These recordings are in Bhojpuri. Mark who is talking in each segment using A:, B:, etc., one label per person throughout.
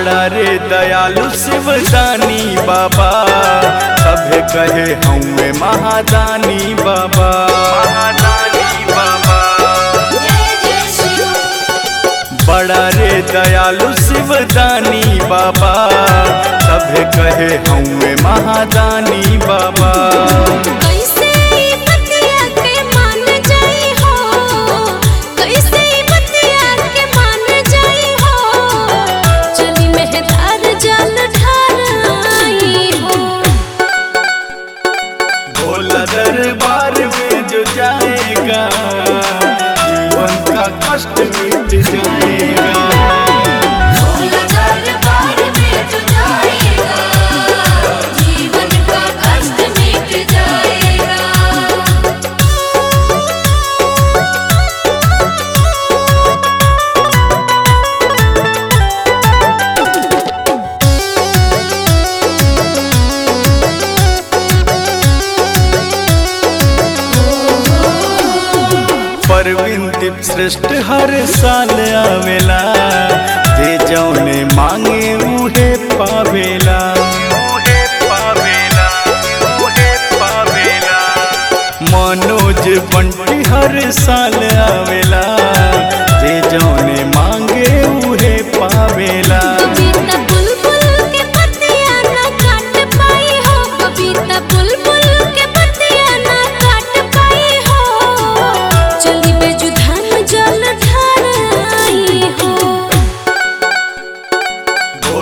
A: बड़ा रे दयालु शिवदानी बाबा, सभे कहे हमें महादानी बाबा, महादानी बाबा। बड़ा रे दयालु शिवदानी बाबा, सभे कहे हमें महादानी बाबा। दरबार में जो जाएगा जीवन का कष्ट मिट जाएगा।
B: दरबार में जो जाएगा जीवन का कष्ट मिट जाएगा।
A: परवीन श्रेष्ठ हर साल आवेला, जे जौने मांगे उहे पावेला, उहे पावेला, उहे पावेला। मनोज बंटी हर साल आवेला, जे जौने मांगे उहे पावेला।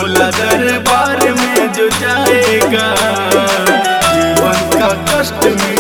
A: दरबार में जो जाएगा जीवन का कष्ट में